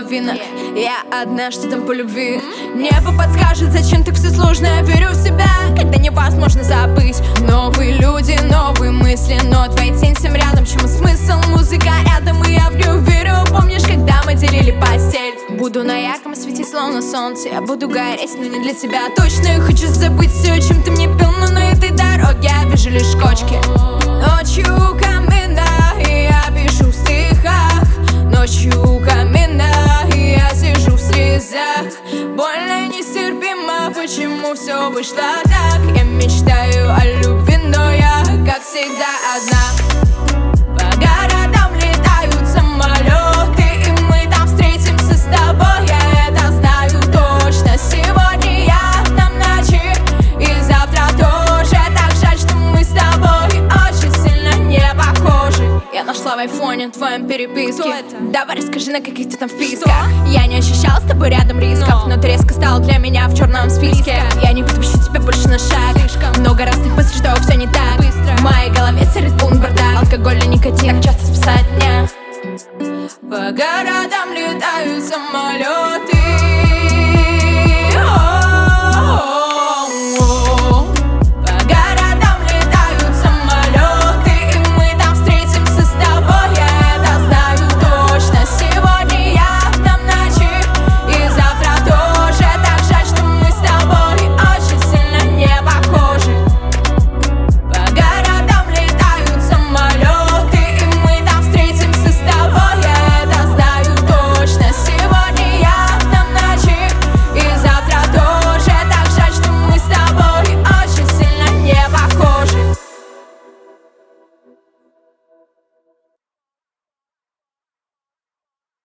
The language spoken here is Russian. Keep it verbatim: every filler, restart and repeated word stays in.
половина. Я одна, что там по любви. Небо подскажет, зачем так все сложно. Я верю в себя, когда невозможно забыть. Новые люди, новые мысли, но твоя тень всем рядом. Чему смысл? Музыка рядом, и я в нее верю. Помнишь, когда мы делили постель? Буду на ярком свете, словно солнце. Я буду гореть, но не для тебя точно. Я хочу забыть все, чем ты мне пил, но на этой дороге я вижу лишь кочки. Ночью каменная, и я пишу в стихах. Ночью каменная, и я сижу в слезах. Больно нестерпимо, почему все вышло так. Я мечтаю о любви, но я, как всегда, одна. По городам летают самолеты, и мы там встретимся с тобой. Я это знаю точно. Сегодня я там ночи, и завтра тоже. Так жаль, что мы с тобой очень сильно не похожи. Я нашла в айфоне твоем переписке. Давай расскажи, на каких ты там вписках. Я не ощущала с тобой рядом рисков, но ты резко стал для меня в черном списке. Я не подпущу тебя больше на шаг. Много разных мыслей, что все не так. В моей голове царит полный бардак.